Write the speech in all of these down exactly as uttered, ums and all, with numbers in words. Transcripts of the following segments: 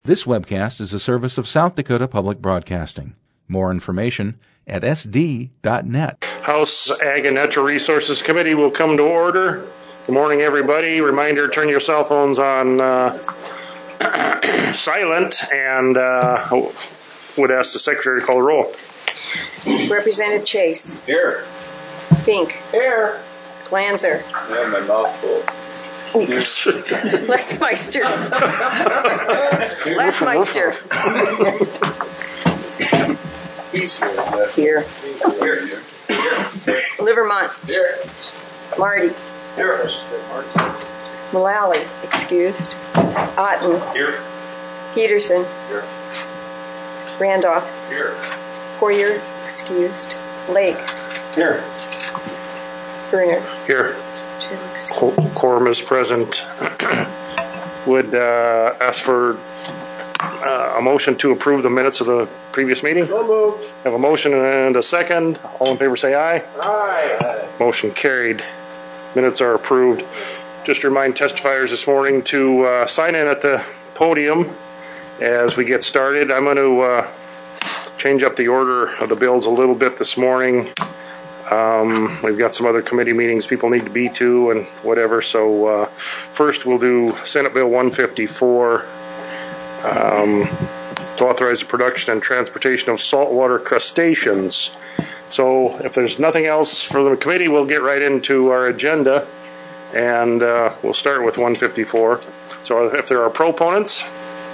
This webcast is a service of South Dakota Public Broadcasting. More information at s d dot net. House Ag and Natural Resources Committee will come to order. Good morning, everybody. Reminder, turn your cell phones on uh, silent, and uh, would ask the Secretary to call the roll. Representative Chase. Here. Fink. Here. Glanzer. I have my mouth full. Lesmeister. Lesmeister. Here. Here. Here. Livermont. Here. Marty. Here. I should say Marty. Mullally, excused. Otten. Here. Peterson. Here. Randolph. Here. Poirier, excused. Lake. Here. Berner. Here. Two Qu- excused. Quorum is present. Would uh, ask for uh, a motion to approve the minutes of the previous meeting. So moved. Have a motion and a second. All in favor say aye. Aye. Motion carried. Minutes are approved. Just remind testifiers this morning to uh, sign in at the podium as we get started. I'm going to uh, change up the order of the bills a little bit this morning. Um, we've got some other committee meetings people need to be to and whatever. So uh, first we'll do Senate Bill one fifty-four um, to authorize the production and transportation of saltwater crustaceans. So if there's nothing else for the committee, we'll get right into our agenda, and uh, we'll start with one fifty-four. So if there are proponents.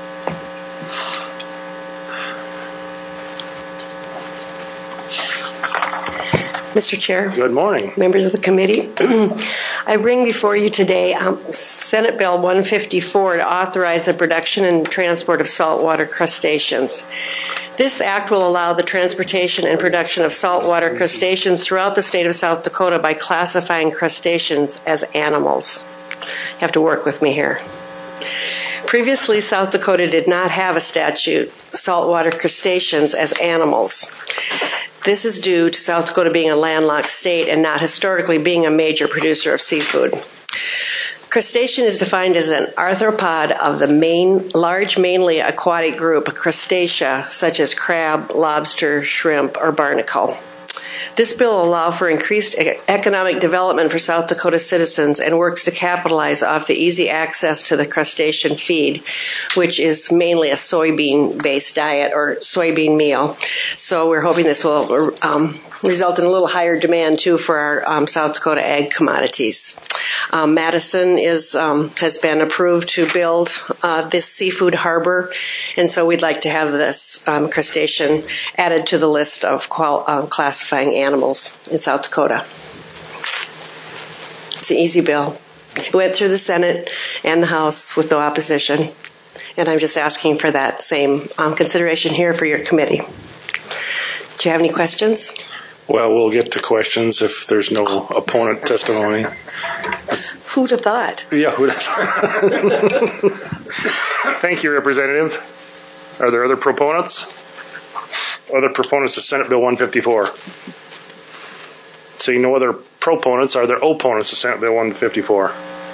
Mister Chair, Good morning. members of the committee, I bring before you today um, Senate Bill one fifty-four to authorize the production and transport of saltwater crustaceans. This act will allow the transportation and production of saltwater crustaceans throughout the state of South Dakota by classifying crustaceans as animals. You have to work with me here. Previously, South Dakota did not have a statute, saltwater crustaceans as animals. This is due to South Dakota being a landlocked state and not historically being a major producer of seafood. Crustacean is defined as an arthropod of the main, large, mainly aquatic group, crustacea, such as crab, lobster, shrimp, or barnacle. This bill will allow for increased economic development for South Dakota citizens and works to capitalize off the easy access to the crustacean feed, which is mainly a soybean-based diet or soybean meal. So we're hoping this will um, result in a little higher demand, too, for our um, South Dakota ag commodities. Um, Madison is um, has been approved to build uh, this seafood harbor, and so we'd like to have this um, crustacean added to the list of qual- uh, classifying animals in South Dakota. It's an easy bill. It went through the Senate and the House with no opposition, and I'm just asking for that same um, consideration here for your committee. Do you have any questions? Well, we'll get to questions if there's no opponent testimony. Who'd have thought? Yeah. Who'd Thank you, Representative. Are there other proponents? Other proponents of Senate Bill one fifty-four? Seeing no other proponents, are there opponents of Senate Bill one fifty-four?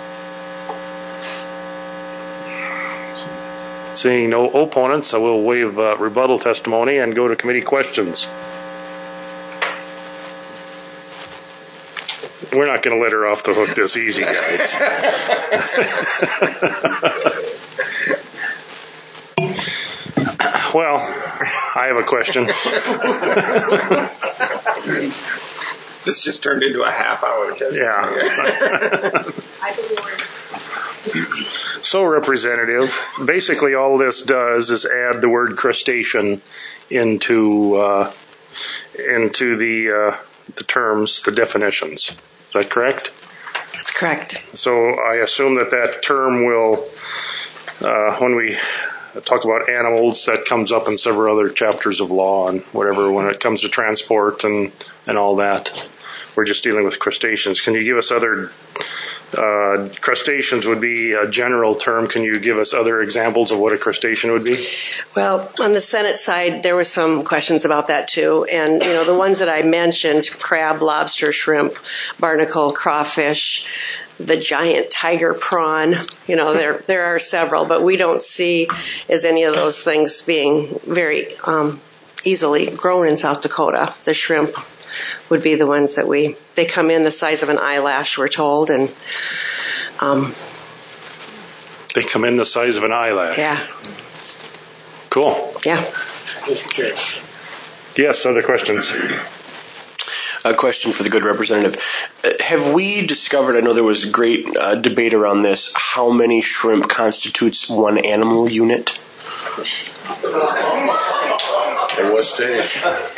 Seeing no opponents, I will waive uh, rebuttal testimony and go to committee questions. We're not going to let her off the hook this easy, guys. Well, I have a question. This just turned into a half hour testimony. Yeah. So, Representative, basically all this does is add the word crustacean into uh, into the uh, the terms, the definitions. Is that correct? That's correct. So I assume that that term will, uh, when we talk about animals, that comes up in several other chapters of law and whatever when it comes to transport and, and all that. We're just dealing with crustaceans. Can you give us other, uh, crustaceans would be a general term. Can you give us other examples of what a crustacean would be? Well, on the Senate side, there were some questions about that too. And, you know, the ones that I mentioned, crab, lobster, shrimp, barnacle, crawfish, the giant tiger prawn. You know, there there are several, but we don't see as any of those things being very um, easily grown in South Dakota. The shrimp would be the ones that we, they come in the size of an eyelash, we're told, and um, they come in the size of an eyelash. Yeah. Cool. Yeah. Mister Chair. Yes, other questions? A question for the good representative. Uh, have we discovered, I know there was great uh, debate around this, how many shrimp constitutes one animal unit? At what stage?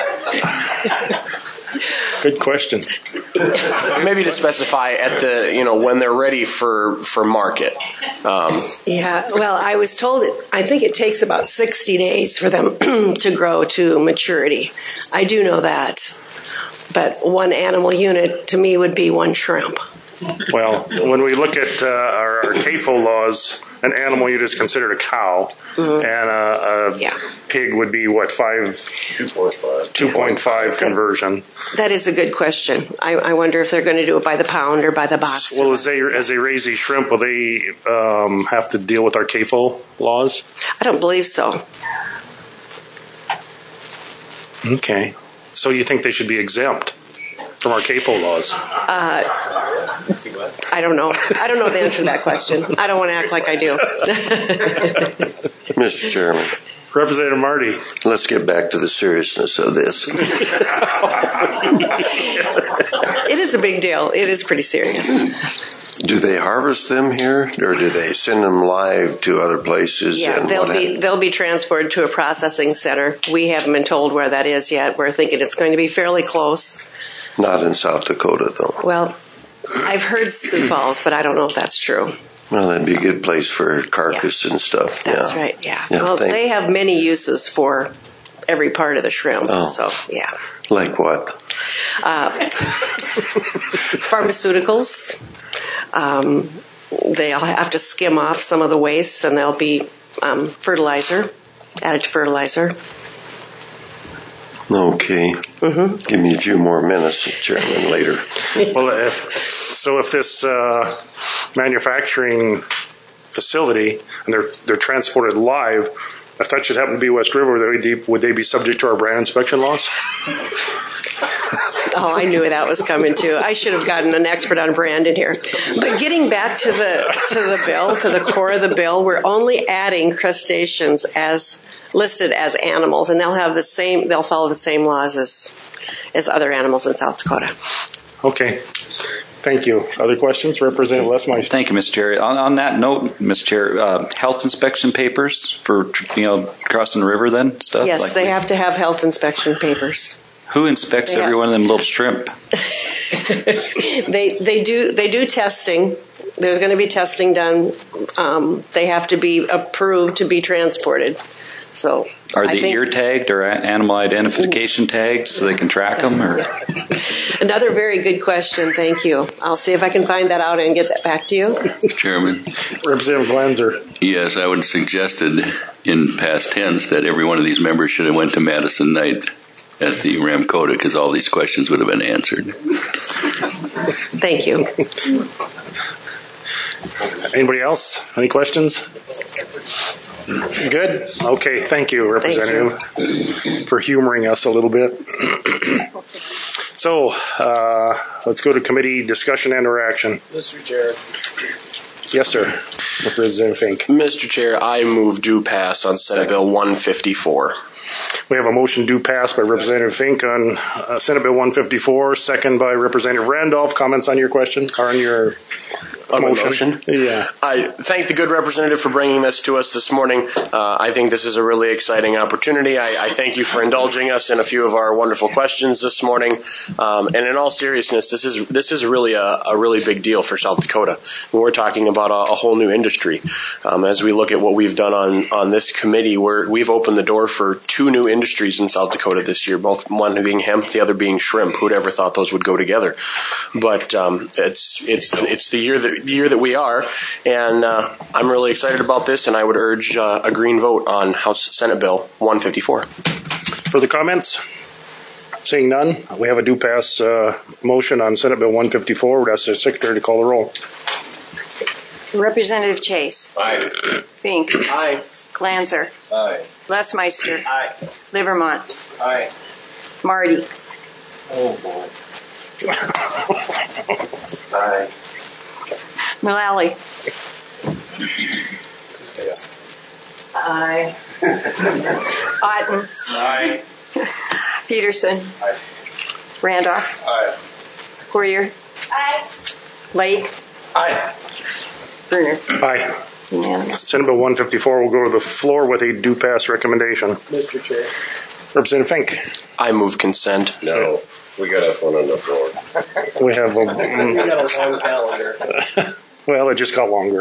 Good question. Maybe to specify at the, you know, when they're ready for, for market. Um, yeah, well, I was told, it, I think it takes about sixty days for them to grow to maturity. I do know that. But one animal unit, to me, would be one shrimp. Well, when we look at uh, our, our C A F O laws, an animal unit is considered a cow, mm-hmm. and a, a yeah. pig would be, what, five? two point five. two point five conversion. That is a good question. I, I wonder if they're going to do it by the pound or by the box. Well, as they, as they raise these shrimp, will they um, have to deal with our C A F O laws? I don't believe so. Okay. So you think they should be exempt from our C A F O laws? Uh, I don't know. I don't know the answer to that question. I don't want to act like I do. Mister Chairman. Representative Marty. Let's get back to the seriousness of this. It is a big deal. It is pretty serious. Do they harvest them here, or do they send them live to other places? Yeah, and they'll what be happens? they'll be transported to a processing center. We haven't been told where that is yet. We're thinking it's going to be fairly close. Not in South Dakota, though. Well, I've heard Sioux Falls, but I don't know if that's true. Well, that'd be a good place for carcass yeah. and stuff. That's yeah. right, yeah. yeah well, thanks. they have many uses for every part of the shrimp. Oh. So, yeah. Like what? Uh, pharmaceuticals. Um, they'll have to skim off some of the waste, and there'll be um, fertilizer, added to fertilizer. Okay. Mm-hmm. Give me a few more minutes, Chairman, later. Well, if, so if this uh, manufacturing facility, and they're they're transported live, if that should happen to be West River, would they, would they be subject to our brand inspection laws? Oh, I knew that was coming too. I should have gotten an expert on brand in here. But getting back to the to the bill, to the core of the bill, we're only adding crustaceans as listed as animals, and they'll have the same. They'll follow the same laws as as other animals in South Dakota. Okay. Thank you. Other questions? Representative Lesmeister. Thank you, Mister Chair. On, on that note, Mister Chair, uh, health inspection papers for, you know, crossing the river then, stuff? Yes, like they we, have to have health inspection papers. Who inspects They every have, one of them little shrimp? they they do they do testing. There's going to be testing done. Um, they have to be approved to be transported. So Are I they think, ear tagged or animal identification tagged so they can track them? Or another very good question. Thank you. I'll see if I can find that out and get that back to you. Chairman. Representative Glanzer. Yes, I would have suggested in past tense that every one of these members should have went to Madison Night at the Ramcota because all these questions would have been answered. Thank you. Anybody else? Any questions? Good? Okay, thank you, Representative, thank you. for humoring us a little bit. So, uh, let's go to committee discussion and or action. Mister Chair. Yes, sir. Representative Fink. Mister Chair, I move due pass on Senate Bill one fifty-four. We have a motion due pass by Representative Fink on uh, Senate Bill one fifty-four, second by Representative Randolph. Comments on your question or on your On my motion? motion? Yeah. I thank the good representative for bringing this to us this morning. Uh, I think this is a really exciting opportunity. I, I thank you for indulging us in a few of our wonderful questions this morning. Um, and in all seriousness, this is this is really a, a really big deal for South Dakota. We're talking about a, a whole new industry. Um, as we look at what we've done on, on this committee, we're, we've opened the door for two new industries in South Dakota this year, both one being hemp, the other being shrimp. Who'd ever thought those would go together? But um, it's it's it's the year that the year that we are, and uh, I'm really excited about this, and I would urge uh, a green vote on House Senate Bill one fifty-four. Further comments? Seeing none, we have a due pass uh, motion on Senate Bill one fifty-four. Would ask the Secretary to call the roll. Representative Chase. Aye. Fink. Aye. Glanzer. Aye. Lesmeister. Aye. Livermont. Aye. Marty. Oh, boy. Aye. Mullally. Aye. Otten. Aye. Peterson. Aye. Randolph. Aye. Poirier. Aye. Lake. Aye. Bruner. Aye. Unanimous. Senate Bill one fifty-four will go to the floor with a do pass recommendation. Mister Chair. Representative Fink. I move consent. No, we got to have one on the floor. We have a, We got a long calendar. well, it just got longer.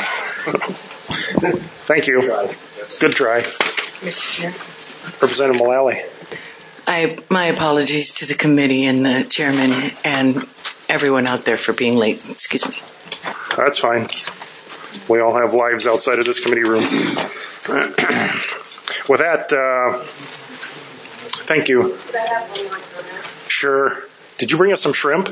Thank you. Good try. Mister Chair. Representative Mullally. I, my apologies to the committee and the chairman and everyone out there for being late. Excuse me. That's fine. We all have lives outside of this committee room. With that, uh, thank you. Sure. Did you bring us some shrimp?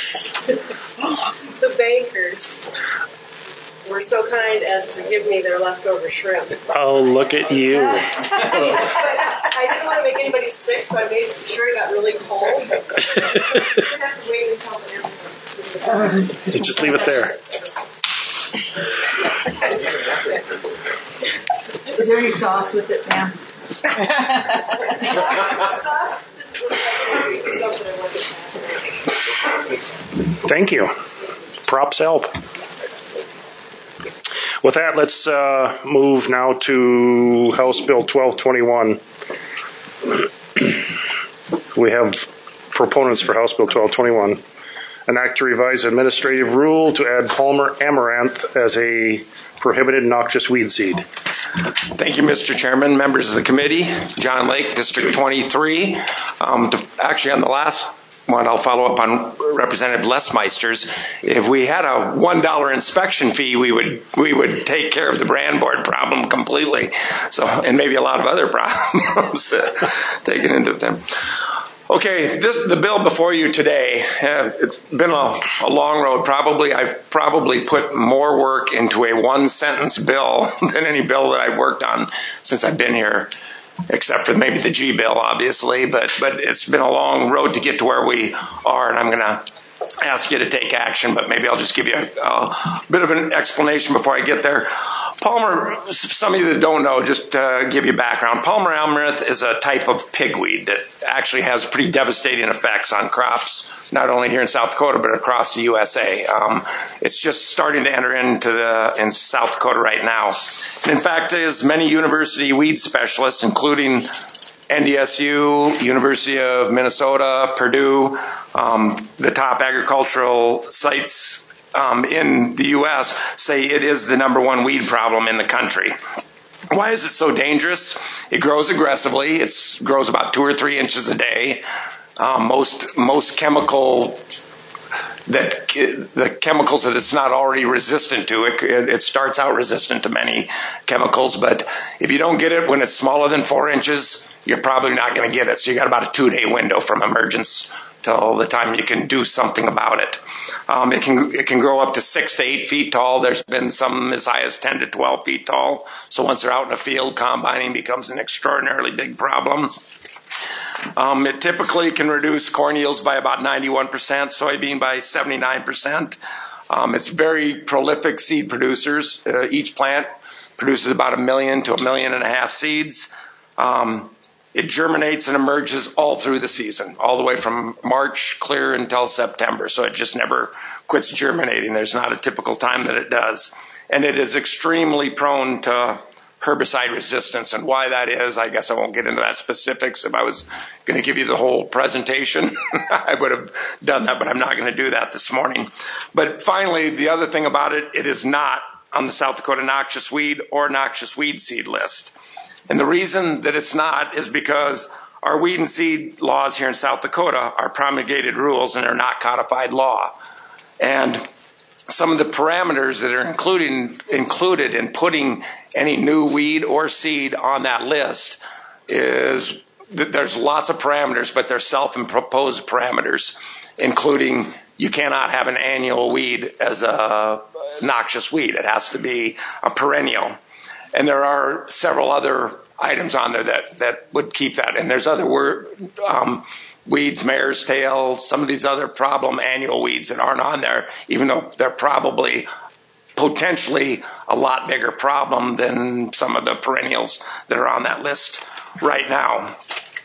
The bankers were so kind as to give me their leftover shrimp. Oh, look at you. I didn't want to make anybody sick, so I made sure it got really cold. You have to wait until the Just leave it there. Is there any sauce with it, ma'am? Thank you. Props help. With that, let's uh, move now to House Bill twelve twenty-one. We have proponents for House Bill twelve twenty-one. An act to revise administrative rule to add Palmer amaranth as a prohibited noxious weed seed. Thank you, Mister Chairman, members of the committee. John Lake, District twenty-three. Um, to, actually, on the last one, I'll follow up on Representative Lesmeister's. If we had a one dollar inspection fee, we would we would take care of the brand board problem completely. So, and maybe a lot of other problems taken into them. Okay, this the bill before you today. Uh, it's been a, a long road. Probably I've probably put more work into a one sentence bill than any bill that I've worked on since I've been here, except for maybe the G bill, obviously. But but it's been a long road to get to where we are, and I'm going to ask you to take action. But maybe I'll just give you a, a bit of an explanation before I get there. Palmer, some of you that don't know, just to give you background, Palmer amaranth is a type of pigweed that actually has pretty devastating effects on crops, not only here in South Dakota, but across the U S A. Um, it's just starting to enter into the in South Dakota right now. And in fact, as many university weed specialists, including N D S U, University of Minnesota, Purdue, um, the top agricultural sites Um, in the U S say it is the number one weed problem in the country. Why is it so dangerous? It grows aggressively. It grows about two or three inches a day. Um, most most chemical that the chemicals that it's not already resistant to, it, it starts out resistant to many chemicals. But if you don't get it when it's smaller than four inches, you're probably not going to get it. So you got about a two day window from emergence till the time you can do something about it. Um, it can it can grow up to six to eight feet tall. There's been some as high as ten to twelve feet tall. So once they're out in the field, combining becomes an extraordinarily big problem. Um, it typically can reduce corn yields by about ninety-one percent, soybean by seventy-nine percent. Um, it's very prolific seed producers. Uh, each plant produces about a million to a million and a half seeds. Um, It germinates and emerges all through the season, all the way from March clear until September. So it just never quits germinating. There's not a typical time that it does. And it is extremely prone to herbicide resistance. And why that is, I guess I won't get into that specifics. If I was going to give you the whole presentation, I would have done that, but I'm not going to do that this morning. But finally, the other thing about it, it is not on the South Dakota noxious weed or noxious weed seed list. And the reason that it's not is because our weed and seed laws here in South Dakota are promulgated rules and are not codified law. And some of the parameters that are including, included in putting any new weed or seed on that list is that there's lots of parameters, but they're self-imposed parameters, including you cannot have an annual weed as a noxious weed. It has to be a perennial. And there are several other items on there that, that would keep that. And there's other word, um, weeds, mare's tail, some of these other problem annual weeds that aren't on there, even though they're probably potentially a lot bigger problem than some of the perennials that are on that list right now.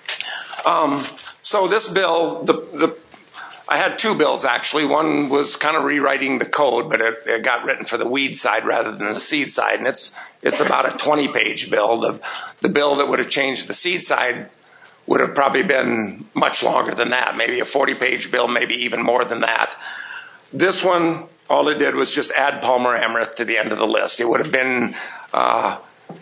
Um, so this bill, the, the I had two bills actually. One was kind of rewriting the code, but it, it got written for the weed side rather than the seed side, and it's it's about a twenty-page bill. The the bill that would have changed the seed side would have probably been much longer than that, maybe a forty-page bill, maybe even more than that. This one, all it did was just add Palmer Amaranth to the end of the list. It would have been uh,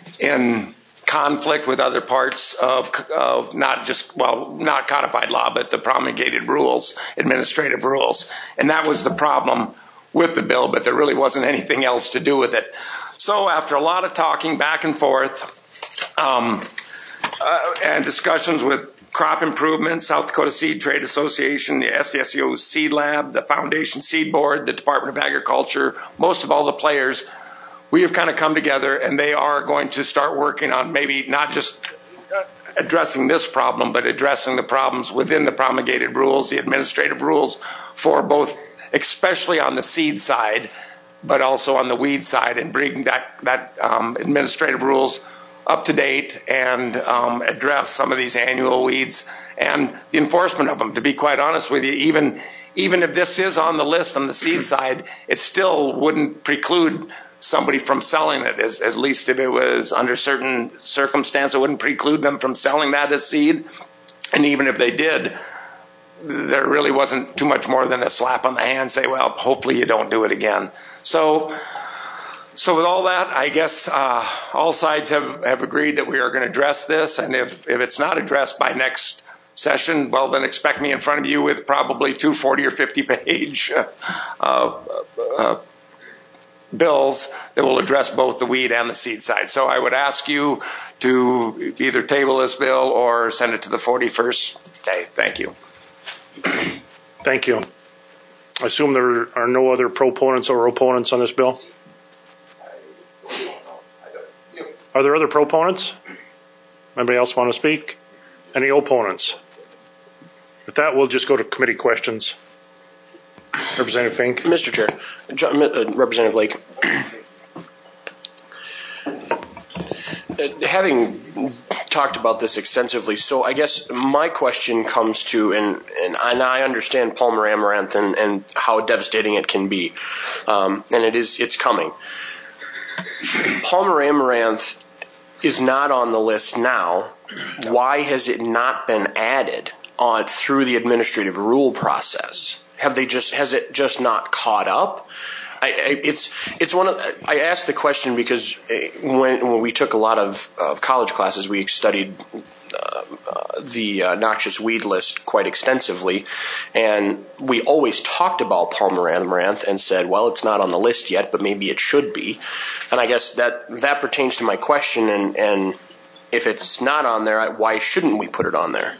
in conflict with other parts of, of not just, well, not codified law, but the promulgated rules, administrative rules. And that was the problem with the bill, but there really wasn't anything else to do with it. So after a lot of talking back and forth um, uh, and discussions with Crop Improvement, South Dakota Seed Trade Association, the S D S E O Seed Lab, the Foundation Seed Board, the Department of Agriculture, most of all the players, we have kind of come together, and they are going to start working on maybe not just addressing this problem, but addressing the problems within the promulgated rules, the administrative rules for both, especially on the seed side, but also on the weed side, and bring that, that um, administrative rules up to date and um, address some of these annual weeds and the enforcement of them. To be quite honest with you, even, even if this is on the list on the seed side, it still wouldn't preclude somebody from selling it, as, at least if it was under certain circumstances, it wouldn't preclude them from selling that as seed. And even if they did, there really wasn't too much more than a slap on the hand, say, well, hopefully you don't do it again. So, so with all that, I guess uh, all sides have, have agreed that we are going to address this. And if, if it's not addressed by next session, well, then expect me in front of you with probably two forty or fifty page uh, uh, uh, bills that will address both the weed and the seed side. So I would ask you to either table this bill or send it to the forty-first day. Thank you. Thank you. I assume there are no other proponents or opponents on this bill? Are there other proponents? Anybody else want to speak? Any opponents? With that, we'll just go to committee questions. Representative Fink. Mister Chair, John, uh, Representative Lake. Uh, having talked about this extensively, so I guess my question comes to, and, and, I, and I understand Palmer Amaranth and, and how devastating it can be, um, and it is, it's coming. Palmer Amaranth is not on the list now. Why has it not been added on through the administrative rule process? Have they just, has it just not caught up? I, I, it's it's one of, I asked the question because when, when we took a lot of, of college classes, we studied uh, uh, the uh, noxious weed list quite extensively, and we always talked about Palmer Amaranth and said, well, it's not on the list yet, but maybe it should be. And I guess that that pertains to my question, and, and if it's not on there, why shouldn't we put it on there?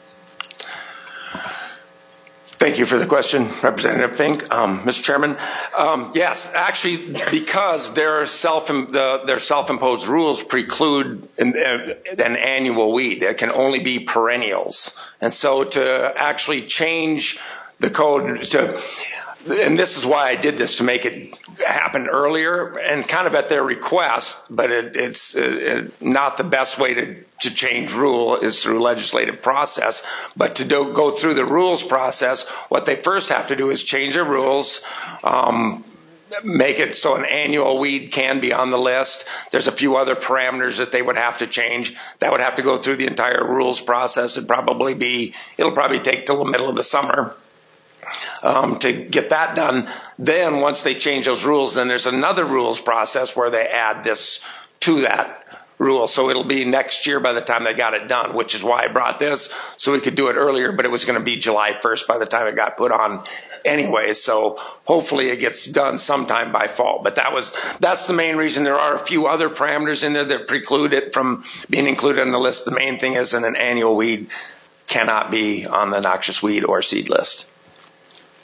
Thank you for the question, Representative Fink. Um, Mister Chairman, um, yes, actually, because their self the, their self-imposed rules preclude an, an annual weed. It can only be perennials. And so to actually change the code to, and this is why I did this, to make it happen earlier and kind of at their request, but it, it's uh, not the best way to, to change rule is through legislative process. But to do, go through the rules process, what they first have to do is change their rules, um, make it so an annual weed can be on the list. There's a few other parameters that they would have to change. That would have to go through the entire rules process. It'd probably be, it'll probably take till the middle of the summer Um, to get that done. Then once they change those rules, then there's another rules process where they add this to that rule. So it'll be next year by the time they got it done, which is why I brought this, so we could do it earlier, but it was going to be July first by the time it got put on anyway. So hopefully it gets done sometime by fall. But that was, that's the main reason. There are a few other parameters in there that preclude it from being included on the list. The main thing is that an annual weed cannot be on the noxious weed or seed list.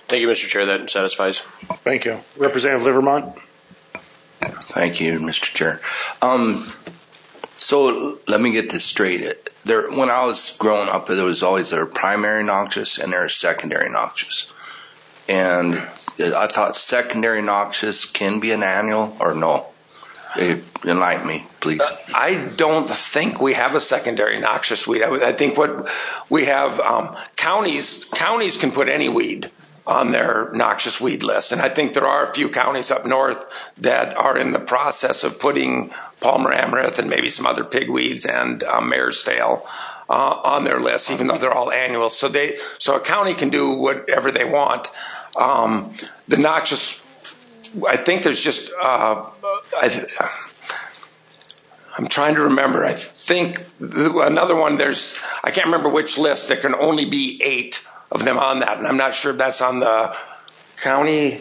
Thank you, Mister Chair. That satisfies. Thank you. Representative Livermont. Thank you, Mister Chair. Um, so let me get this straight. There, when I was growing up, there was always their primary noxious and their secondary noxious. And I thought secondary noxious can be an annual or no? Enlighten me, please. Uh, I don't think we have a secondary noxious weed. I, I think what we have, um, counties counties can put any weed on their noxious weed list. And I think there are a few counties up north that are in the process of putting Palmer amaranth and maybe some other pigweeds and um, mare's tail uh, on their list, even though they're all annuals. So they, so a county can do whatever they want. Um, the noxious, I think there's just, uh, I, I'm trying to remember. I think another one, there's, I can't remember which list. There can only be eight of them on that, and I'm not sure if that's on the county.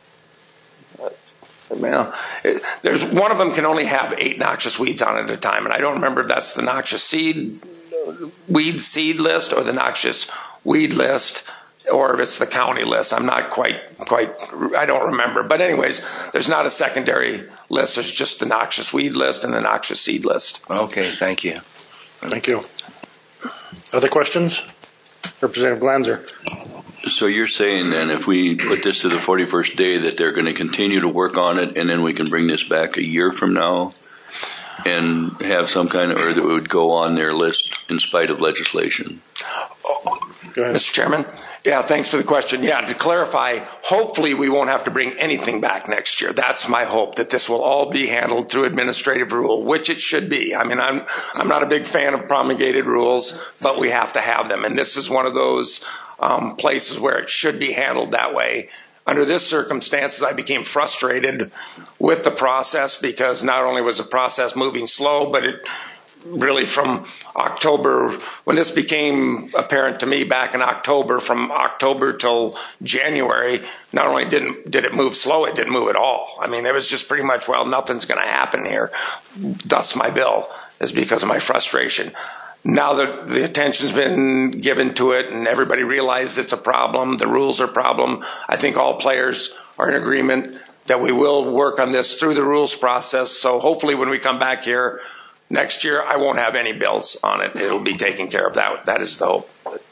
Well, there's one of them can only have eight noxious weeds on it at a time, and I don't remember if that's the noxious seed weed seed list or the noxious weed list, or if it's the county list. I'm not quite quite. I don't remember. But anyways, there's not a secondary list. There's just the noxious weed list and the noxious seed list. Okay, thank you. Thank you. Other questions? Representative Glanzer. So you're saying then if we put this to the forty-first day that they're going to continue to work on it and then we can bring this back a year from now and have some kind of, or that it would go on their list in spite of legislation? Oh, Mister Chairman? Yeah, thanks for the question. Yeah, to clarify, hopefully we won't have to bring anything back next year. That's my hope, that this will all be handled through administrative rule, which it should be. I mean, I'm I'm not a big fan of promulgated rules, but we have to have them. And this is one of those um, places where it should be handled that way. Under this circumstances, I became frustrated with the process because not only was the process moving slow, but it really from October, when this became apparent to me back in October, from October till January, not only didn't did it move slow, it didn't move at all. I mean, it was just pretty much, well, nothing's going to happen here. Thus my bill is because of my frustration. Now that the attention's been given to it and everybody realizes it's a problem, the rules are a problem, I think all players are in agreement that we will work on this through the rules process. So hopefully when we come back here next year, I won't have any bills on it. It'll be taken care of. That that is the hope.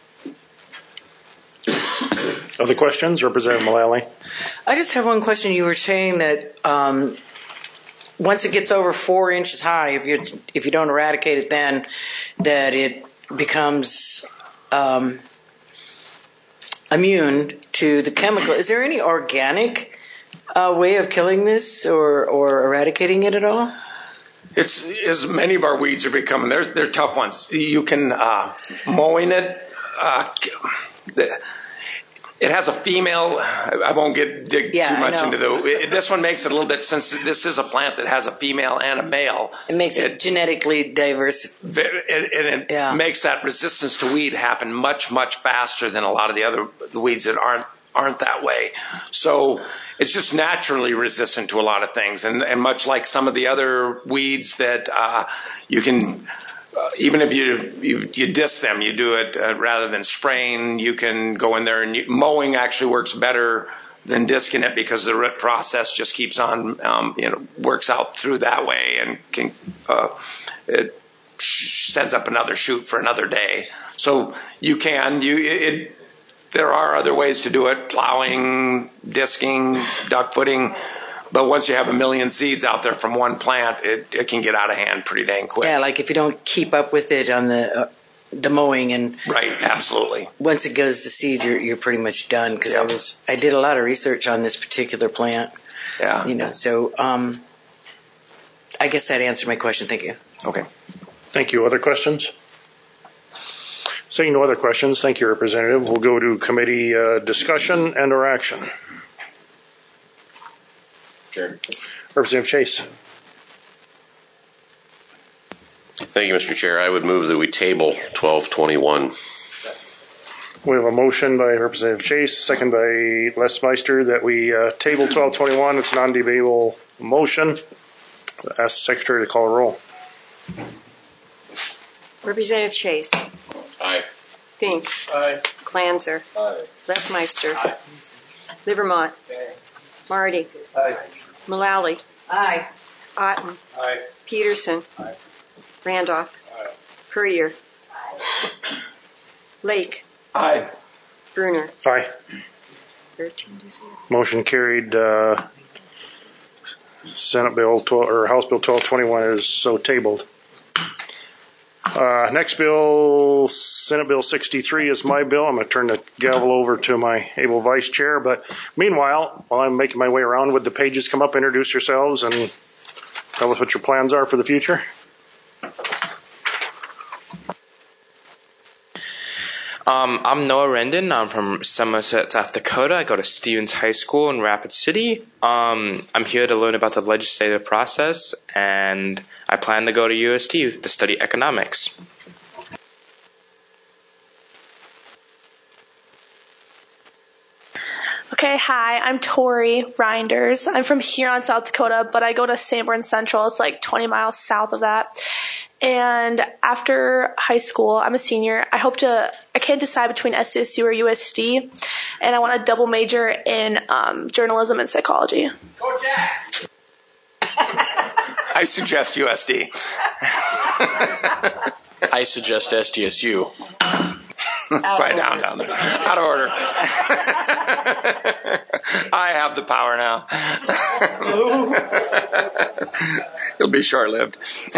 Other questions? Representative Mullally. I just have one question. You were saying that um, once it gets over four inches high, if you if you don't eradicate it, then that it becomes um, immune to the chemical. Is there any organic uh, way of killing this or or eradicating it at all? It's as many of our weeds are becoming. They're they're tough ones. You can uh, mowing it. Uh, it has a female. I won't get dig yeah, too much into the. It, this one makes it a little bit, since this is a plant that has a female and a male. It makes it, it genetically diverse. And it, it yeah. makes that resistance to weed happen much much faster than a lot of the other weeds that aren't aren't that way. So it's just naturally resistant to a lot of things. And, and much like some of the other weeds that uh, you can, uh, even if you, you you disc them, you do it uh, rather than spraying, you can go in there and you, mowing actually works better than discing it because the root process just keeps on, um, you know, works out through that way and can, uh, it sends up another shoot for another day. So you can, you, it, there are other ways to do it, plowing, disking, duck footing. But once you have a million seeds out there from one plant, it, it can get out of hand pretty dang quick. Yeah, like if you don't keep up with it on the uh, the mowing and right, absolutely. Once it goes to seed, you're you're pretty much done. Because yep. I was I did a lot of research on this particular plant. Yeah, you know. So um, I guess that answered my question. Thank you. Okay. Thank you. Other questions? Seeing no other questions, thank you, Representative. We'll go to committee uh, discussion and or action. Sure. Representative Chase. Thank you, Mister Chair. I would move that we table twelve twenty-one. We have a motion by Representative Chase, second by Les Meister, that we uh, table twelve twenty-one. It's a non-debatable motion. Ask the Secretary to call a roll. Representative Chase. Aye. Fink. Aye. Glanzer. Aye. Les Meister. Aye. Livermont. Aye. Marty. Aye. Mullally. Aye. Otten. Aye. Peterson. Aye. Randolph. Aye. Courier. Lake. Aye. Bruner. Aye. thirteen to zero. Motion carried. Uh, Senate Bill twelve, or House Bill twelve twenty-one is so tabled. Uh, next bill, Senate Bill sixty-three is my bill. I'm going to turn the gavel over to my able vice chair. But meanwhile, while I'm making my way around, would the pages come up, introduce yourselves, and tell us what your plans are for the future? Um, I'm Noah Rendon. I'm from Somerset, South Dakota. I go to Stevens High School in Rapid City. Um, I'm here to learn about the legislative process, and I plan to go to U S T to study economics. Okay, hi, I'm Tori Reinders. I'm from Huron, South Dakota, but I go to Sanborn Central. It's like twenty miles south of that. And after high school, I'm a senior. I hope to, I can't decide between S D S U or U S D, and I want to double major in um, journalism and psychology. Go Jacks! I suggest U S D. I suggest S D S U. Quiet down, down there. Out of order. I have the power now. It'll be short-lived.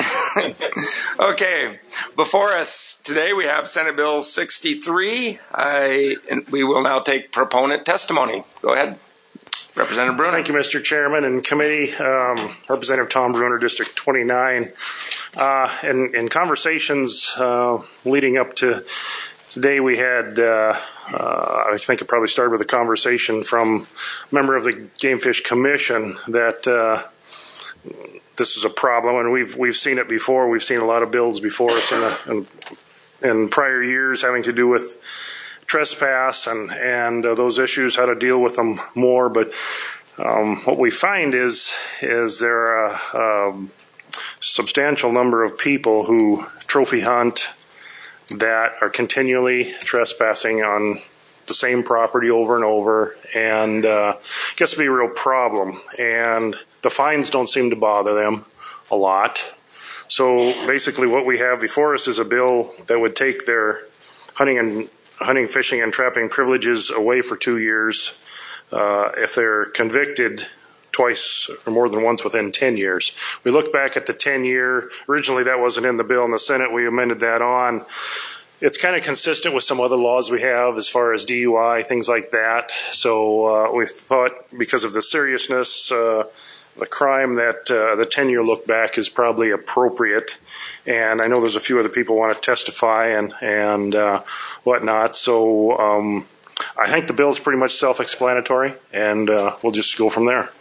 Okay, before us today we have Senate Bill sixty-three. I, and we will now take proponent testimony. Go ahead. Representative Bruner. Thank you, Mister Chairman and committee. Um, Representative Tom Bruner, District twenty-nine. Uh, in, in conversations uh, leading up to today, we had, uh, uh, I think it probably started with a conversation from a member of the Game Fish Commission that uh, this is a problem, and we've we've seen it before. We've seen a lot of bills before us in, a, in, in prior years having to do with trespass and and uh, those issues, how to deal with them more. But um, what we find is is there are a, a substantial number of people who trophy hunt that are continually trespassing on the same property over and over, and uh, it gets to be a real problem. And the fines don't seem to bother them a lot. So basically what we have before us is a bill that would take their hunting and hunting, fishing, and trapping privileges away for two years uh, if they're convicted twice or more than once within ten years. We look back at the ten year, originally that wasn't in the bill in the Senate, we amended that on. It's kind of consistent with some other laws we have as far as D U I, things like that. So uh, we thought because of the seriousness, uh, the crime, that uh, the ten year look back is probably appropriate. And I know there's a few other people want to testify and, and uh, whatnot. So um, I think the bill is pretty much self-explanatory, and uh, we'll just go from there.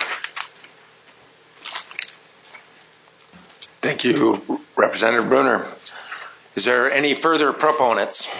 Thank you, Representative Bruner. Is there any further proponents?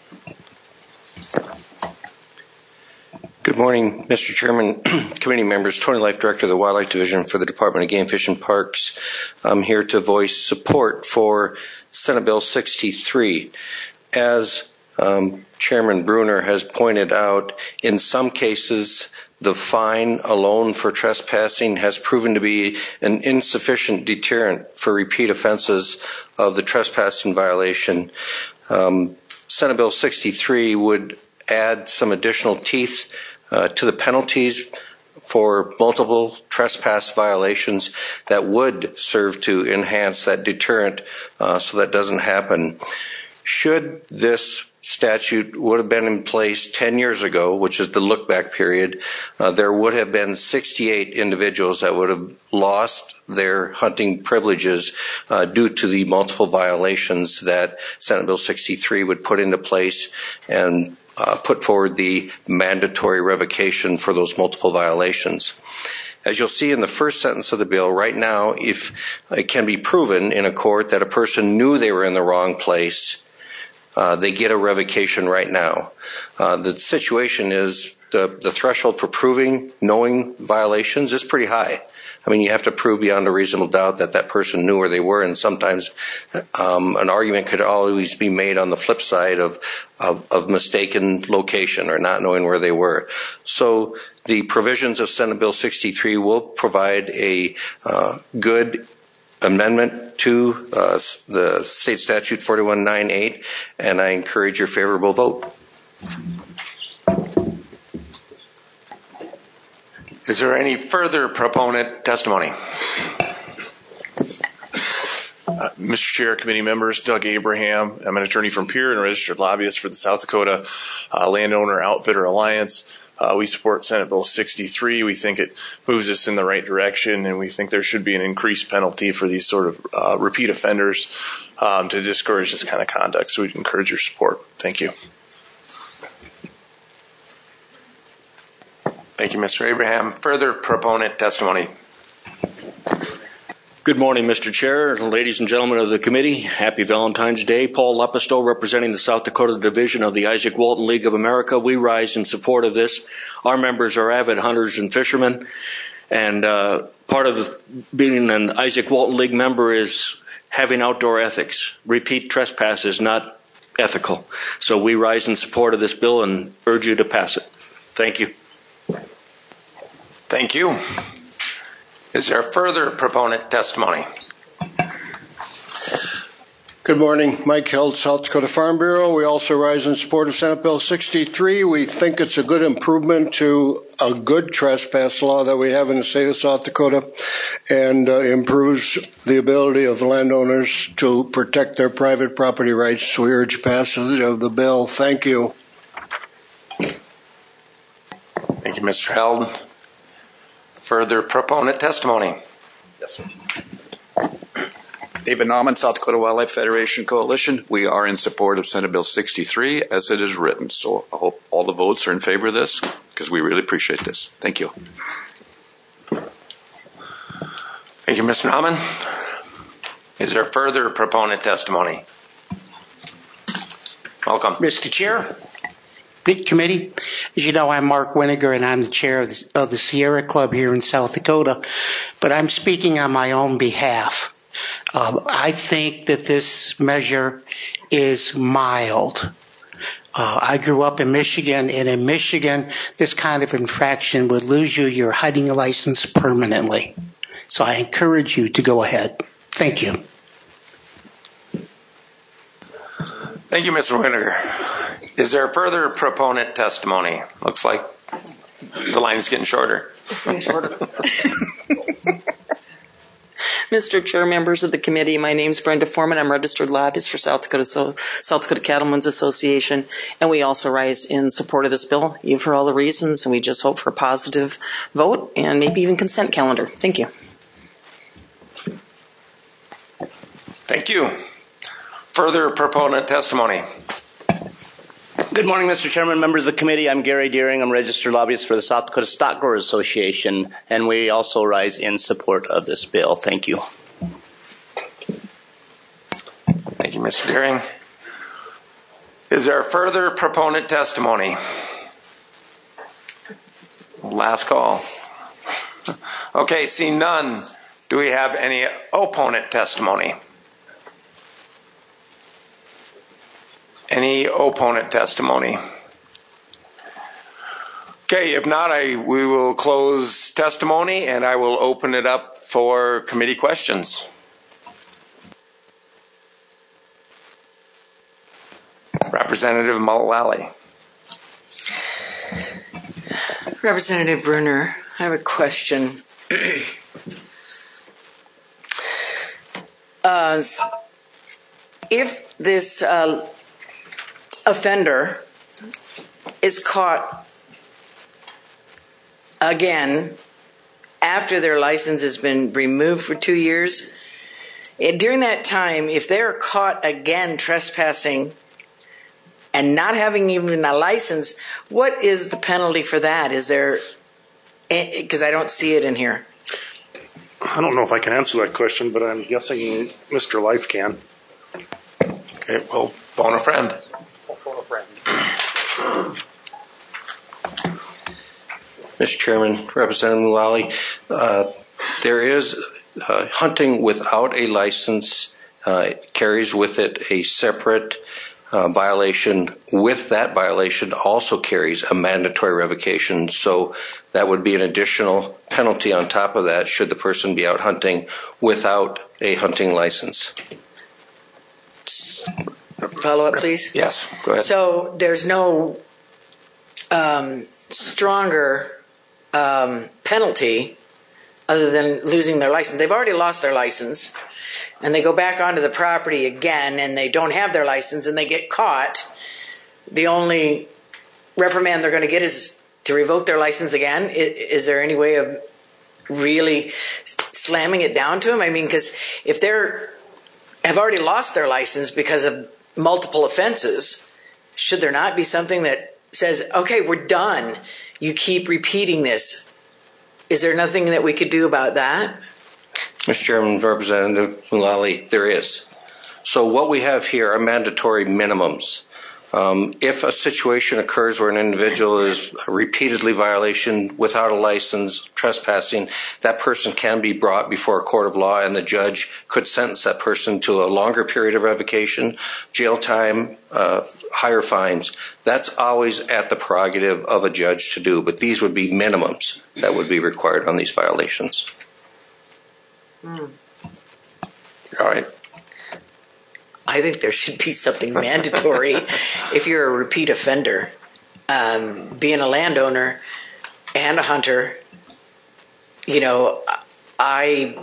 Good morning, Mister Chairman, committee members, Tony Life, Director of the Wildlife Division for the Department of Game, Fish, and Parks. I'm here to voice support for Senate Bill sixty-three. As um, Chairman Bruner has pointed out, in some cases, the fine alone for trespassing has proven to be an insufficient deterrent for repeat offenses of the trespassing violation. Um, Senate Bill sixty-three would add some additional teeth uh, to the penalties for multiple trespass violations that would serve to enhance that deterrent uh, so that doesn't happen. Should this statute would have been in place ten years ago, which is the look back period, uh, there would have been sixty-eight individuals that would have lost their hunting privileges uh, due to the multiple violations that Senate Bill sixty-three would put into place and uh, put forward the mandatory revocation for those multiple violations. As you'll see in the first sentence of the bill, right now, if it can be proven in a court that a person knew they were in the wrong place, Uh, they get a revocation right now. Uh, the situation is the, the threshold for proving knowing violations is pretty high. I mean, you have to prove beyond a reasonable doubt that that person knew where they were, and sometimes um, an argument could always be made on the flip side of, of, of mistaken location or not knowing where they were. So the provisions of Senate Bill sixty-three will provide a uh, good amendment to uh, the state statute forty-one ninety-eight, and I encourage your favorable vote. Is there any further proponent testimony? Uh, Mister Chair, committee members, Doug Abraham. I'm an attorney from Pierre and a registered lobbyist for the South Dakota uh, Landowner Outfitter Alliance. Uh, we support Senate Bill sixty-three. We think it moves us in the right direction, and we think there should be an increased penalty for these sort of uh, repeat offenders um, to discourage this kind of conduct. So we'd encourage your support. Thank you. Thank you, Mister Abraham. Further proponent testimony. Good morning, Mister Chair, ladies and gentlemen of the committee. Happy Valentine's Day. Paul Lepisto, representing the South Dakota Division of the Isaac Walton League of America. We rise in support of this. Our members are avid hunters and fishermen, and uh, part of being an Isaac Walton League member is having outdoor ethics. Repeat trespass is not ethical. So we rise in support of this bill and urge you to pass it. Thank you. Thank you. Is there further proponent testimony? Good morning. Mike Held, South Dakota Farm Bureau. We also rise in support of Senate Bill sixty-three. We think it's a good improvement to a good trespass law that we have in the state of South Dakota, and uh, improves the ability of landowners to protect their private property rights. We urge passage of the bill. Thank you. Thank you, Mister Held. Further proponent testimony. Yes, sir. David Nauman, South Dakota Wildlife Federation Coalition. We are in support of Senate Bill sixty-three as it is written. So I hope all the votes are in favor of this because we really appreciate this. Thank you. Thank you, Mister Nauman. Is there further proponent testimony? Welcome. Mister Chair, big committee. As you know, I'm Mark Winiger, and I'm the chair of the, of the Sierra Club here in South Dakota. But I'm speaking on my own behalf. Um, I think that this measure is mild. Uh, I grew up in Michigan, and in Michigan, this kind of infraction would lose you your hunting license permanently. So I encourage you to go ahead. Thank you. Thank you, Mister Winiger. Is there further proponent testimony? Looks like the line is getting shorter. shorter. Mister Chair, members of the committee, my name is Brenda Foreman. I'm registered lobbyist for South Dakota, so, South Dakota Cattlemen's Association, and we also rise in support of this bill. You've heard all the reasons, and we just hope for a positive vote and maybe even consent calendar. Thank you. Thank you. Further proponent testimony. Good morning, Mister Chairman, members of the committee. I'm Gary Deering. I'm registered lobbyist for the South Dakota Stock Growers Association, and we also rise in support of this bill. Thank you. Thank you, Mister Deering. Is there further proponent testimony? Last call. Okay, seeing none, do we have any opponent testimony? Any opponent testimony? Okay, if not, I we will close testimony and I will open it up for committee questions. Representative Mullally. Representative Bruner, I have a question. uh, if this uh, offender is caught again after their license has been removed for two years, and during that time, if they're caught again trespassing and not having even a license, what is the penalty for that? Is there, because I don't see it in here. I don't know if I can answer that question, but I'm guessing Mister Life can. Okay, well, phone a friend. Mister Chairman, Representative Mullally, uh, There is uh, hunting without a license uh, carries with it a separate uh, violation. With that violation also carries a mandatory revocation. So that would be an additional penalty on top of that should the person be out hunting without a hunting license. Follow up, please? Yes, go ahead. So there's no um, stronger um, penalty other than losing their license. They've already lost their license, and they go back onto the property again, and they don't have their license, and they get caught. The only reprimand they're going to get is to revoke their license again. Is, is there any way of really slamming it down to them? I mean, because if they're have already lost their license because of multiple offenses, should there not be something that says, okay, we're done, you keep repeating this? Is there nothing that we could do about that? Mister Chairman, Representative Mullally, there is. So what we have here are mandatory minimums. Um, if a situation occurs where an individual is repeatedly violation without a license, trespassing, that person can be brought before a court of law, and the judge could sentence that person to a longer period of revocation, jail time, uh, higher fines. That's always at the prerogative of a judge to do, but these would be minimums that would be required on these violations. Hmm. All right. I think there should be something mandatory if you're a repeat offender. Um, being a landowner and a hunter, you know, I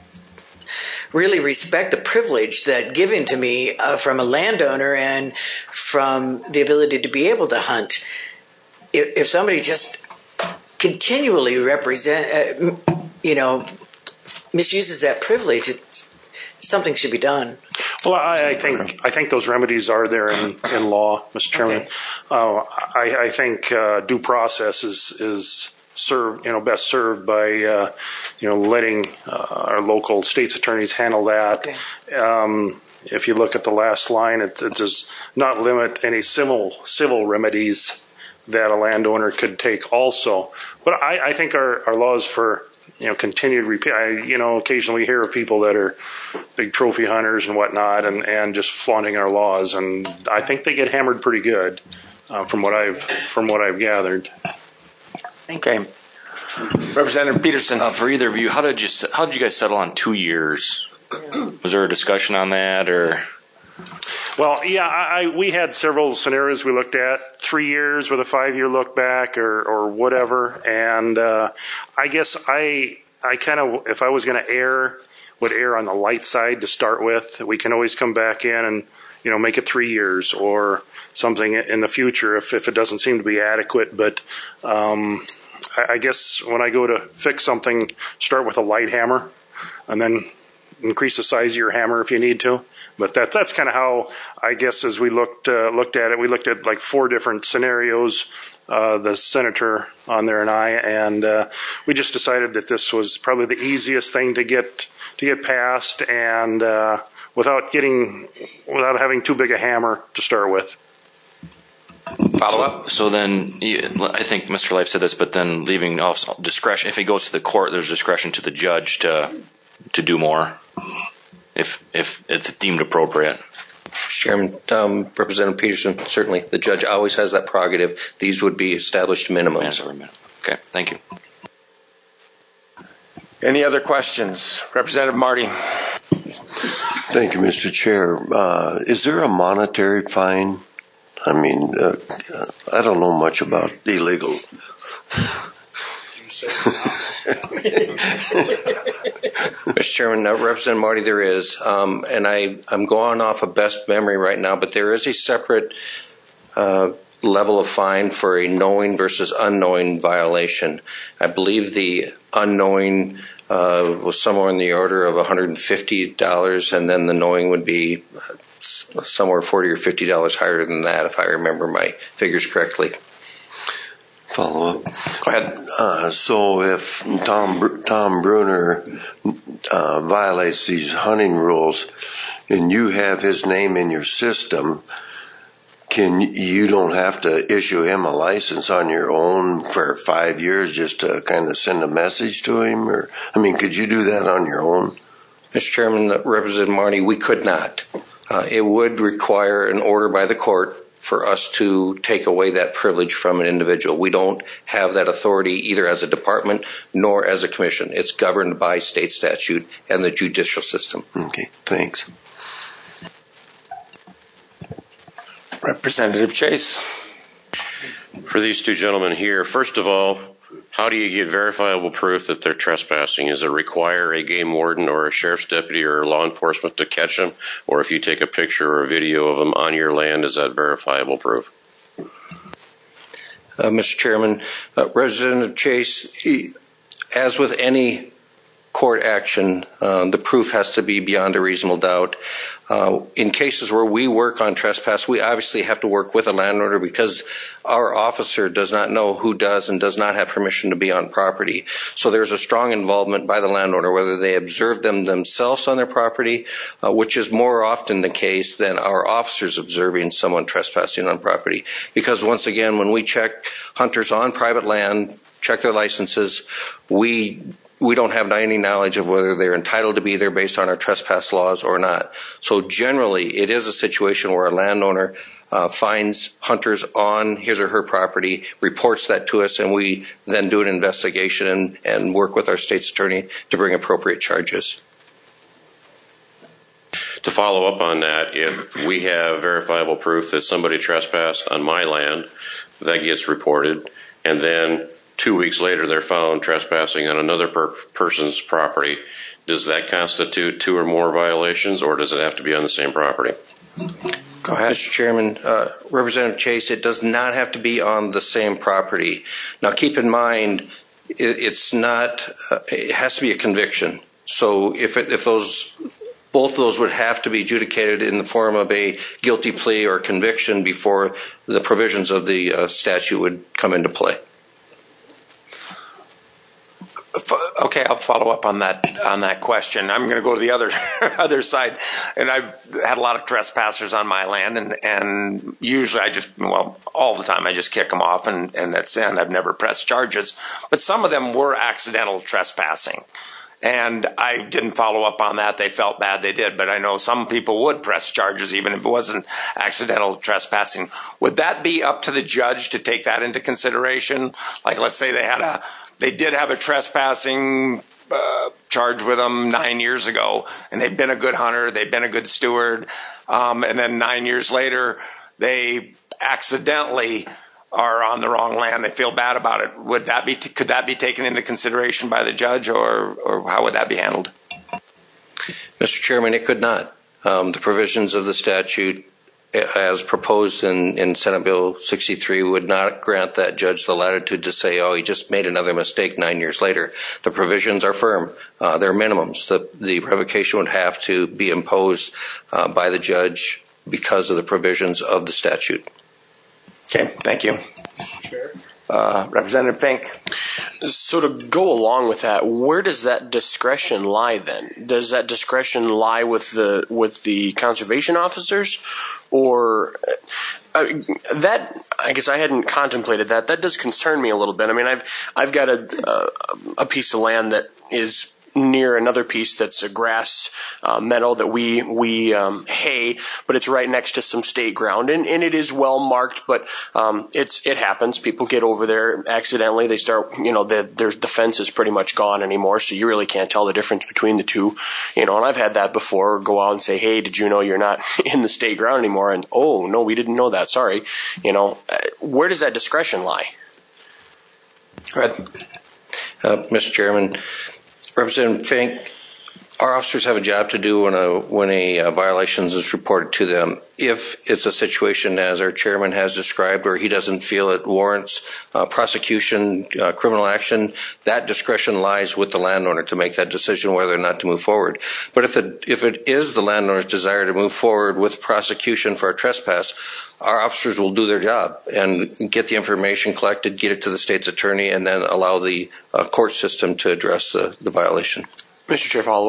really respect the privilege that given to me uh, from a landowner and from the ability to be able to hunt. If, if somebody just continually represent, uh, you know, misuses that privilege, it's, something should be done. Well, I, I think I think those remedies are there in, in law, Mister Chairman. Okay. Uh, I, I think uh, due process is is served, you know, best served by uh, you know letting uh, our local state's attorneys handle that. Okay. Um, if you look at the last line, it, it does not limit any civil civil remedies that a landowner could take also. But I, I think our, our laws for you know, continued repeat. I, you know, occasionally hear of people that are big trophy hunters and whatnot, and, and just flaunting our laws, and I think they get hammered pretty good, uh, from what I've from what I've gathered. Okay, Representative Peterson. Uh, for either of you, how did you how did you guys settle on two years? Was there a discussion on that, or? Well, yeah, I, I, we had several scenarios we looked at, three years with a five-year look back or, or whatever. And uh, I guess I I kind of, if I was going to err, would err on the light side to start with. We can always come back in and, you know, make it three years or something in the future if, if it doesn't seem to be adequate. But um, I, I guess when I go to fix something, start with a light hammer and then increase the size of your hammer if you need to. But that, that's kind of how, I guess, as we looked uh, looked at it, we looked at like four different scenarios, uh, the senator on there and I, and uh, we just decided that this was probably the easiest thing to get to get passed, and uh, without getting without having too big a hammer to start with. Follow up. So then, I think Mister Life said this, but then leaving off discretion. If it goes to the court, there's discretion to the judge to to do more. If if it's deemed appropriate. Mister Chairman, um, Representative Peterson, certainly the judge always has that prerogative. These would be established minimums. Okay, thank you. Any other questions? Representative Marty. Thank you, Mister Chair. Uh, is there a monetary fine? I mean, uh, I don't know much about illegal. Mister Chairman, uh, Representative Marty, there is, um, and I, I'm going off of best memory right now, but there is a separate uh, level of fine for a knowing versus unknowing violation. I believe the unknowing uh, was somewhere in the order of one hundred fifty dollars, and then the knowing would be somewhere forty or fifty dollars higher than that, if I remember my figures correctly. Follow up. Go ahead. Uh, so if Tom Tom Bruner uh, violates these hunting rules, and you have his name in your system, can you don't have to issue him a license on your own for five years just to kind of send a message to him? Or, I mean, could you do that on your own? Mister Chairman, Representative Marty, we could not. Uh, it would require an order by the court for us to take away that privilege from an individual. We don't have that authority either as a department nor as a commission. It's governed by state statute and the judicial system. Okay, thanks. Representative Chase. For these two gentlemen here, first of all, how do you get verifiable proof that they're trespassing? Does it require a game warden or a sheriff's deputy or law enforcement to catch them? Or if you take a picture or a video of them on your land, is that verifiable proof? Uh, Mister Chairman, uh, Representative Chase, he, as with any court action, uh, the proof has to be beyond a reasonable doubt. Uh, in cases where we work on trespass, we obviously have to work with a landowner because our officer does not know who does and does not have permission to be on property. So there's a strong involvement by the landowner, whether they observe them themselves on their property, uh, which is more often the case than our officers observing someone trespassing on property. Because once again, when we check hunters on private land, check their licenses, we we don't have any knowledge of whether they're entitled to be there based on our trespass laws or not. So generally, it is a situation where a landowner uh, finds hunters on his or her property, reports that to us, and we then do an investigation and, and work with our state's attorney to bring appropriate charges. To follow up on that, if we have verifiable proof that somebody trespassed on my land, that gets reported, and then two weeks later they're found trespassing on another per person's property, does that constitute two or more violations, or does it have to be on the same property? Go ahead. Mister Chairman, uh, Representative Chase, it does not have to be on the same property. Now keep in mind, it, it's not, uh, it has to be a conviction. So if, it, if those, both of those would have to be adjudicated in the form of a guilty plea or conviction before the provisions of the uh, statute would come into play. Okay, I'll follow up on that on that question. I'm going to go to the other other side, and I've had a lot of trespassers on my land, and and usually I just well all the time I just kick them off, and and that's and I've never pressed charges. But some of them were accidental trespassing, and I didn't follow up on that. They felt bad, they did, but I know some people would press charges even if it wasn't accidental trespassing. Would that be up to the judge to take that into consideration? Like, let's say they had a They did have a trespassing uh, charge with them nine years ago, and they've been a good hunter, they've been a good steward, um, and then nine years later, they accidentally are on the wrong land. They feel bad about it. Would that be? T could that be taken into consideration by the judge, or or how would that be handled? Mister Chairman, it could not. Um, the provisions of the statute, as proposed in, in Senate Bill sixty-three, would not grant that judge the latitude to say, oh, he just made another mistake nine years later. The provisions are firm. Uh, they're minimums. The, the revocation would have to be imposed uh, by the judge because of the provisions of the statute. Okay, thank you. Chair. Uh, Representative Fink. So to go along with that, where does that discretion lie then? Does that discretion lie with the with the conservation officers, or uh, that? I guess I hadn't contemplated that. That does concern me a little bit. I mean, I've I've got a uh, a piece of land that is near another piece that's a grass uh, meadow that we we um, hay, but it's right next to some state ground, and, and it is well marked. But um, it's it happens. People get over there accidentally. They start, you know, the their the fence is pretty much gone anymore, so you really can't tell the difference between the two, you know. And I've had that before. Go out and say, hey, did you know you're not in the state ground anymore? And oh no, we didn't know that. Sorry, you know. Uh, where does that discretion lie? Go ahead, uh, Mister Chairman. Representative Fink, our officers have a job to do when a when a uh, violation is reported to them. If it's a situation, as our chairman has described, where he doesn't feel it warrants uh, prosecution, uh, criminal action, that discretion lies with the landowner to make that decision whether or not to move forward. But if it, if it is the landowner's desire to move forward with prosecution for a trespass, our officers will do their job and get the information collected, get it to the state's attorney, and then allow the uh, court system to address the, the violation. Mister Chair, follow up.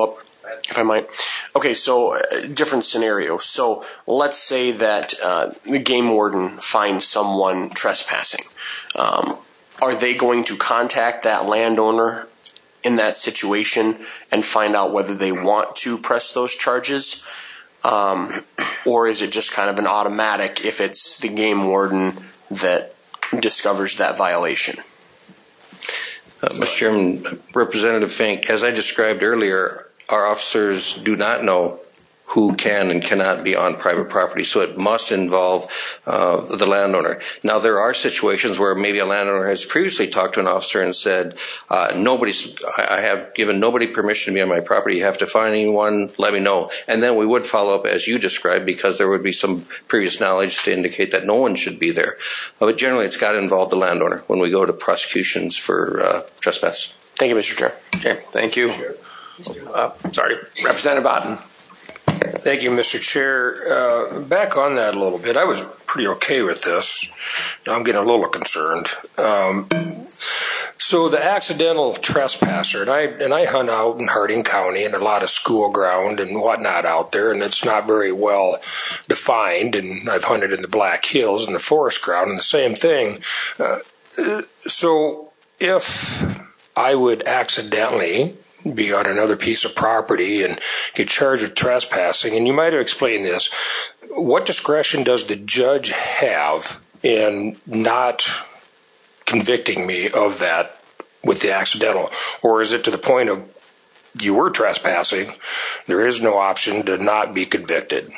if I might. Okay, so uh, different scenario. So let's say that uh, the game warden finds someone trespassing. Um, are they going to contact that landowner in that situation and find out whether they want to press those charges? Um, or is it just kind of an automatic if it's the game warden that discovers that violation? Uh, Mister Chairman, Representative Fink, as I described earlier, our officers do not know who can and cannot be on private property, so it must involve uh, the landowner. Now, there are situations where maybe a landowner has previously talked to an officer and said, uh, nobody's, I have given nobody permission to be on my property, you have to find anyone, let me know. And then we would follow up as you described, because there would be some previous knowledge to indicate that no one should be there. Uh, but generally, it's got to involve the landowner when we go to prosecutions for uh, trespass. Thank you, Mister Chair. Okay, thank you. Uh, sorry, Representative Otten. Thank you, Mister Chair. Uh, back on that a little bit, I was pretty okay with this. Now I'm getting a little concerned. Um, so the accidental trespasser, and I and I hunt out in Harding County and a lot of school ground and whatnot out there, and it's not very well defined. And I've hunted in the Black Hills and the forest ground, and the same thing. Uh, so if I would accidentally be on another piece of property and get charged with trespassing, and you might have explained this, what discretion does the judge have in not convicting me of that with the accidental? Or is it to the point of you were trespassing, there is no option to not be convicted?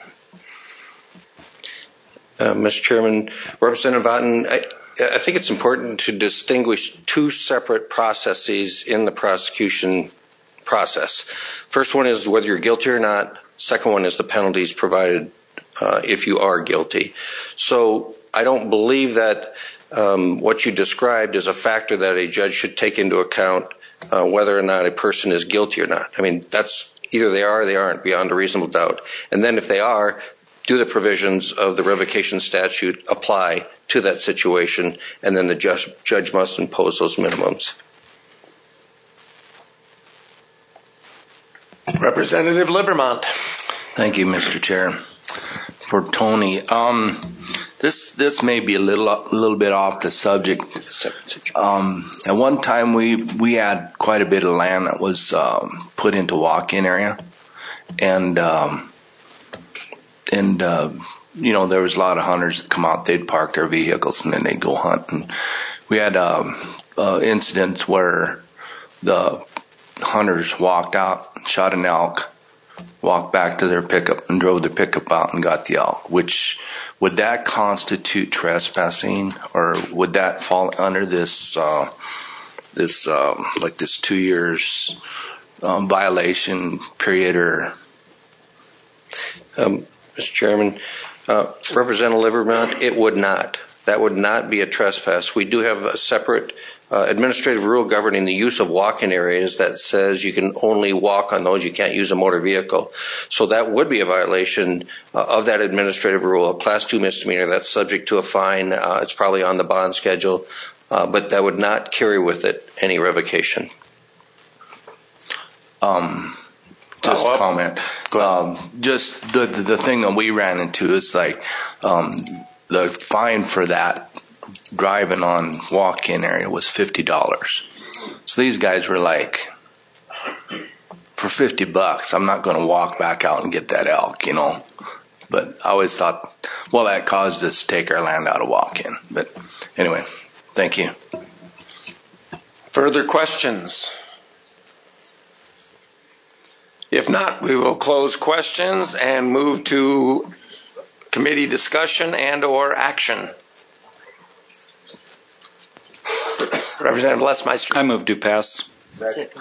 Uh, Mister Chairman, Representative Otten, I, I think it's important to distinguish two separate processes in the prosecution process. First one is whether you're guilty or not. Second one is the penalties provided uh, if you are guilty. So I don't believe that um, what you described is a factor that a judge should take into account uh, whether or not a person is guilty or not. I mean, that's either they are or they aren't, beyond a reasonable doubt. And then if they are, do the provisions of the revocation statute apply to that situation, and then the judge, judge must impose those minimums. Representative Livermont. Thank you, Mister Chair. For Tony, um, this this may be a little a little bit off the subject. Um, at one time, we we had quite a bit of land that was um, put into walk-in area, and um, and. Uh, You know, there was a lot of hunters that come out, they'd park their vehicles and then they'd go hunt. And we had um, uh, incidents where the hunters walked out, shot an elk, walked back to their pickup and drove their pickup out and got the elk. Which, would that constitute trespassing, or would that fall under this, uh, this um, like this two years um, violation period? Or um, Mister Chairman, Uh, Representative Livermont, it would not. That would not be a trespass. We do have a separate uh, administrative rule governing the use of walk-in areas that says you can only walk on those. You can't use a motor vehicle. So that would be a violation uh, of that administrative rule, a class two misdemeanor that's subject to a fine. Uh, it's probably on the bond schedule, uh, but that would not carry with it any revocation. Um. Just a comment. Um, just the, the the thing that we ran into is like um, the fine for that driving on walk-in area was fifty dollars. So these guys were like, for fifty bucks, I'm not going to walk back out and get that elk, you know. But I always thought, well, that caused us to take our land out of walk-in. But anyway, thank you. Further questions? If not, we will close questions and move to committee discussion and or action. Representative Lesmeister. I move to pass. Second.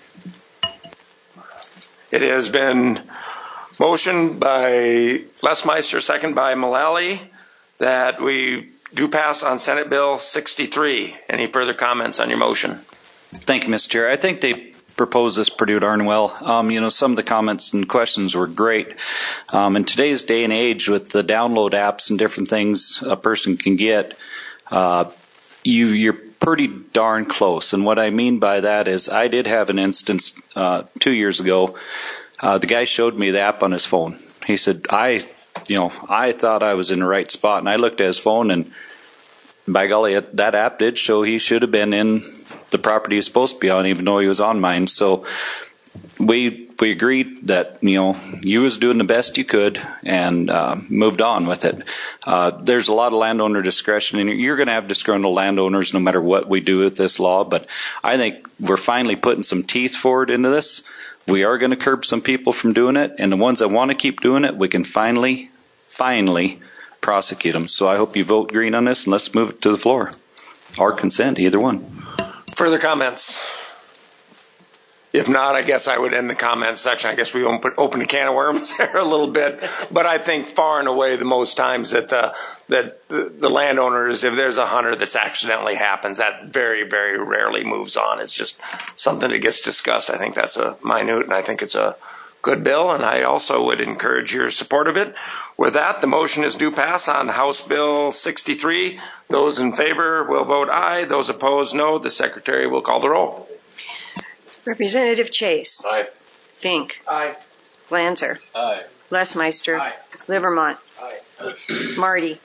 It has been motioned by Lesmeister, second by Mullally, that we do pass on Senate Bill sixty-three. Any further comments on your motion? Thank you, Mister Chair. I think they proposed this pretty darn well. Um, you know, some of the comments and questions were great. Um, in today's day and age, with the download apps and different things a person can get, uh, you, you're pretty darn close. And what I mean by that is I did have an instance uh, two years ago. Uh, the guy showed me the app on his phone. He said, I, you know, I thought I was in the right spot. And I looked at his phone, and by golly, that app did show he should have been in the property he was supposed to be on, even though he was on mine. So we we agreed that, you know, you was doing the best you could and uh, moved on with it. Uh, there's a lot of landowner discretion, and you're going to have disgruntled landowners no matter what we do with this law. But I think we're finally putting some teeth forward into this. We are going to curb some people from doing it, and the ones that want to keep doing it, we can finally, finally prosecute them. So I hope you vote green on this, and let's move it to the floor. Or consent, either one. Further comments? If not, I guess I would end the comment section. I guess we open, open a can of worms there a little bit. But I think far and away the most times that the that the, the landowners, if there's a hunter that's accidentally happens, that very, very rarely moves on. It's just something that gets discussed. I think that's a minute, and I think it's a good bill, and I also would encourage your support of it. With that, the motion is due pass on House Bill sixty-three. Those in favor will vote aye. Those opposed, no. The Secretary will call the roll. Representative Chase. Aye. Fink. Aye. Lanzer. Aye. Lesmeister. Aye. Livermont. Aye. Marty.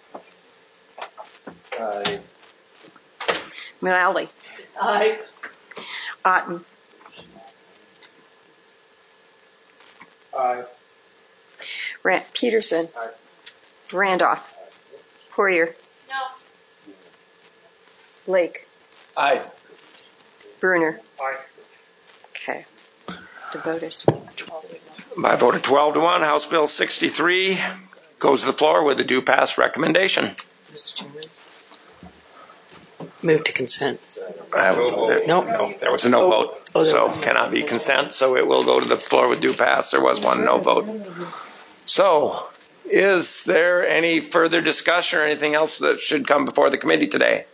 Aye. Mullally. Aye. Otten. Aye. Rand- Peterson. Aye. Randolph. Poirier. No. Lake. Aye. Bruner. Aye. Okay. The vote is twelve to one. By a vote of twelve to one, House Bill sixty-three goes to the floor with a due pass recommendation. Mister Chairman. Move to consent. Uh, there, Nope. No, there was a no Oh. vote, Oh, there so was. cannot be consent. So it will go to the floor with due pass. There was one no vote. So, is there any further discussion or anything else that should come before the committee today?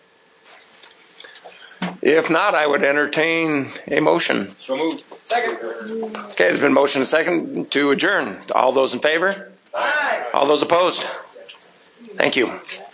If not, I would entertain a motion. So moved. Second. Okay, there's been motion and second to adjourn. All those in favor? Aye. All those opposed? Thank you.